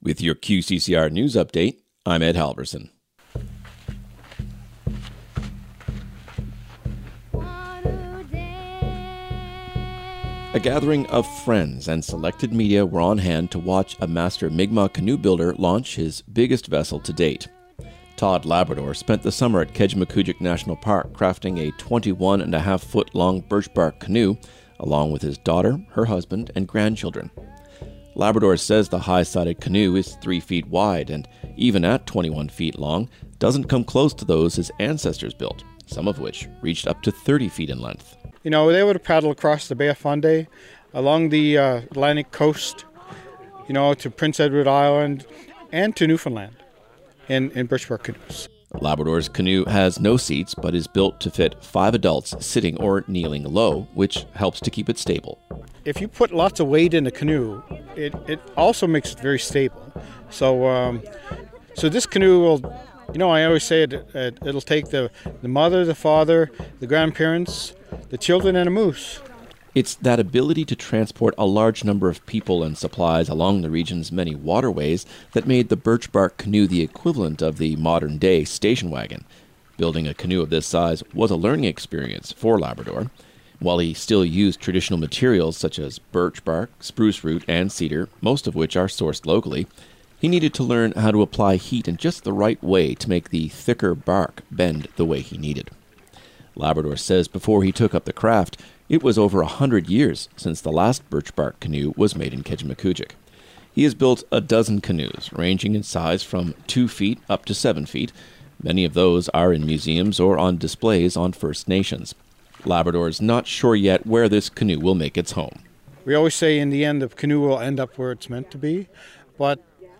With your QCCR news update, I'm Ed Halverson. A gathering of friends and selected media were on hand to watch a master Mi'kmaq canoe builder launch his biggest vessel to date. Todd Labrador spent the summer at Kejimkujik National Park crafting a 21.5-foot-long birch bark canoe, along with his daughter, her husband, and grandchildren. Labrador says the high-sided canoe is 3 feet wide and, even at 21 feet long, doesn't come close to those his ancestors built, some of which reached up to 30 feet in length. You know, they would paddle across the Bay of Fundy, along the Atlantic coast, you know, to Prince Edward Island and to Newfoundland in birch bark canoes. Labrador's canoe has no seats but is built to fit 5 adults sitting or kneeling low, which helps to keep it stable. If you put lots of weight in the canoe, it also makes it very stable. So this canoe will, you know, I always say it'll take the mother, the father, the grandparents, the children, and a moose. It's that ability to transport a large number of people and supplies along the region's many waterways that made the birch bark canoe the equivalent of the modern-day station wagon. Building a canoe of this size was a learning experience for Labrador. While he still used traditional materials such as birch bark, spruce root, and cedar, most of which are sourced locally, he needed to learn how to apply heat in just the right way to make the thicker bark bend the way he needed. Labrador says before he took up the craft, it was over 100 years since the last birch bark canoe was made in Kejimkujik. He has built a dozen canoes, ranging in size from 2 feet up to 7 feet. Many of those are in museums or on displays on First Nations. Labrador is not sure yet where this canoe will make its home. We always say in the end the canoe will end up where it's meant to be, but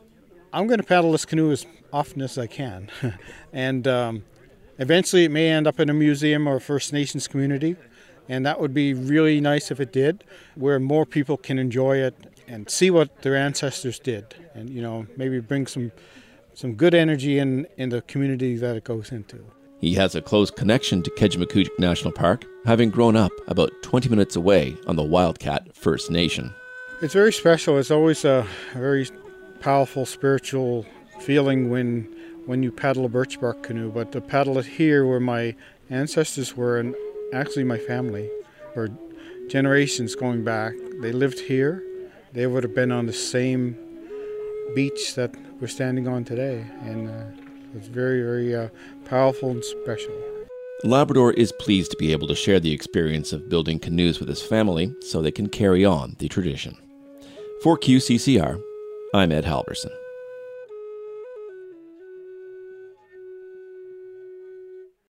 I'm going to paddle this canoe as often as I can. And eventually it may end up in a museum or a First Nations community, and that would be really nice if it did, where more people can enjoy it and see what their ancestors did, and, you know, maybe bring some good energy in the community that it goes into. He has a close connection to Kejimkujik National Park, having grown up about 20 minutes away on the Wildcat First Nation. It's very special. It's always a very powerful spiritual feeling when you paddle a birch bark canoe, but to paddle it here where my ancestors were, and actually my family, for generations going back, they lived here. They would have been on the same beach that we're standing on today, and it's very, very powerful and special. Labrador is pleased to be able to share the experience of building canoes with his family so they can carry on the tradition. For QCCR, I'm Ed Halverson.